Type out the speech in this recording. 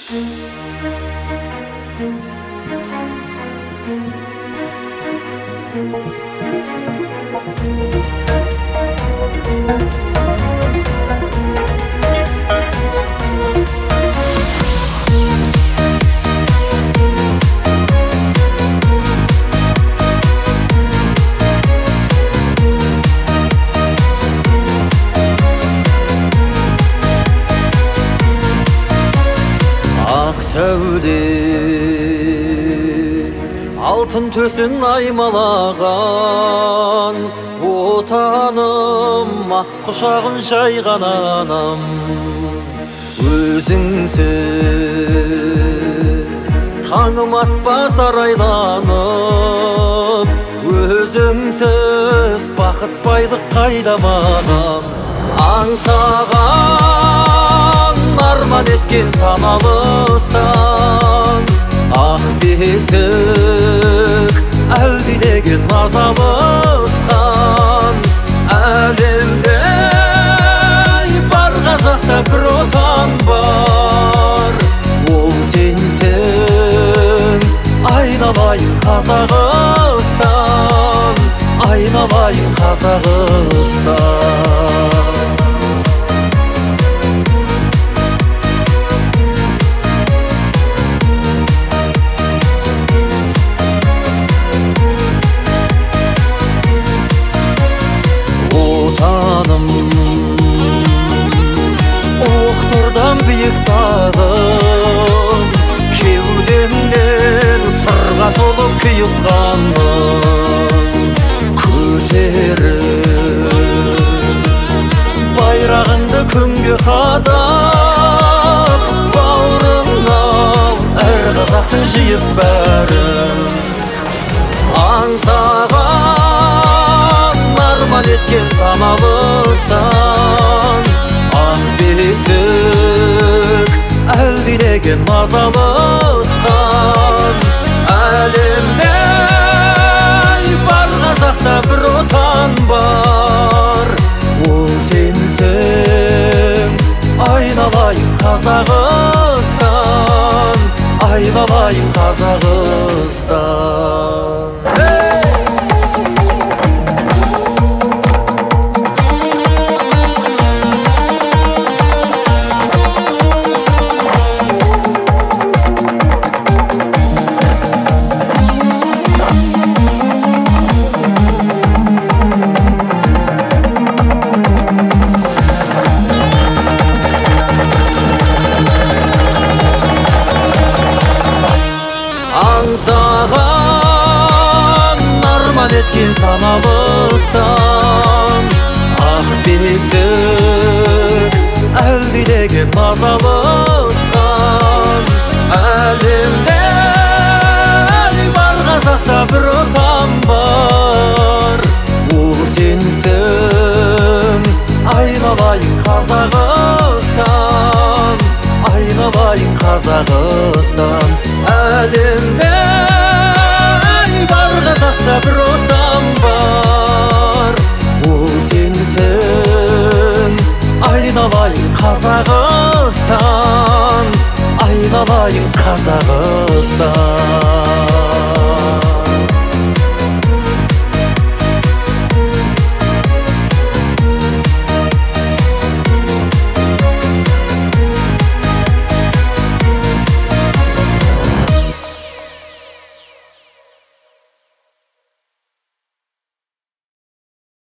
Ақ сәуле алтын төсін аймалаған отаным, ақ құшағын жайған анам. Өзіңсіз таңым атпас арайланып, өзіңсіз бақыт байлық қайда маған. Аңсаған арман еткен саналыстан, ақ бесік әлдилеген назалысқан. Әлемде бар қазақта бір отан бар, ол сенсің. Айналайын Қазақстан, айналайын Қазақстан. Отаным, оқтырдан биік тағым, кеудемнен сырға толып құйылғаным. Көтеріп байрағыңды күнге қадап, бауырыңа әр қазақты жиып бәрін. Аңсаған арман еткен саналыстан, ақ бесік әлдилеген мазалысқан. Әлемде бар қазақта бір отан бар, ол сенсің. Айналайын Қазақстан, айналайын Қазақстан. Аңсаған арман еткен саналыстан, ақ бесік әлдилеген мазалысқан. Әлемде бар қазақта бір отан бар, ол сенсің. Айналайын Қазақстан, айналайын Қазақстан. Әлемде бар қазақта бір отан бар, ол сенсің. Айналайын Қазақстан, айналайын Қазақстан.